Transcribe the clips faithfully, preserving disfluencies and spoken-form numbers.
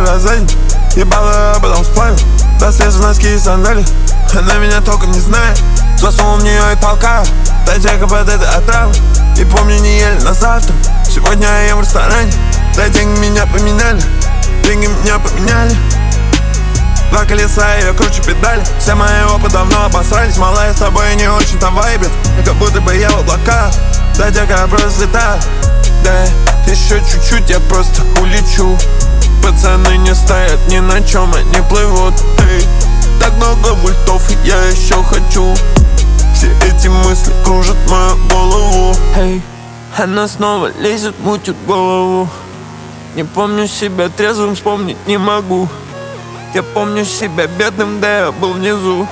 тебя сзади. Ебало, а потом сплавил. До свежие носки и сандали. Она меня только не знает. Засунул в нее и толкаю. Дайте-ка под этой отравы. И помню, не ели на завтра. Сегодня я ем в ресторане. Да деньги меня поменяли. Деньги меня поменяли. Два колеса, и я круче педали. Все мои опыты давно обосрались. Малая с тобой не очень-то вайбит. Как будто бы я в облаках. Дайте-ка я просто летаю. Да, еще чуть-чуть, я просто улечу. Пацаны не стоят ни на чем, они плывут. Эй, так много мультов, и я еще хочу. Все эти мысли кружат мою голову. Эй, она снова лезет, мутит голову. Не помню себя трезвым, вспомнить не могу. Я помню себя бедным, да я был внизу.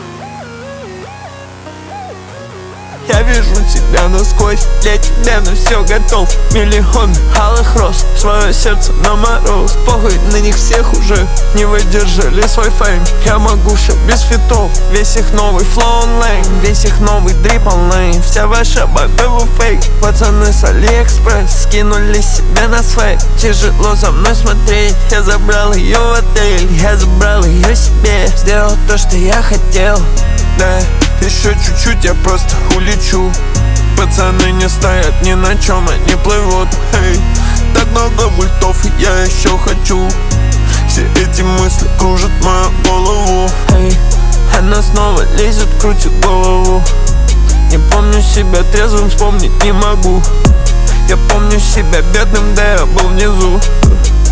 Я вижу тебя насквозь, для тебя на все готов. Миллион алых роз, свое сердце на мороз. Похуй, на них всех уже не выдержали свой фейм. Я могу все без фитов, весь их новый флоу онлайн, весь их новый дрип онлайн. Вся ваша бабева фейк. Пацаны с Алиэкспресс скинули себе на свей. Тяжело за мной смотреть, я забрал ее в отель. Я забрал ее себе, сделал то, что я хотел. Да, еще чуть-чуть, я просто улечу. Пацаны не стоят ни на чем, они плывут. Эй, так много мультов, и я еще хочу. Все эти мысли кружат мою голову. Эй, она снова лезет, крутит голову. Не помню себя трезвым, вспомнить не могу. Я помню себя бедным, да я был внизу.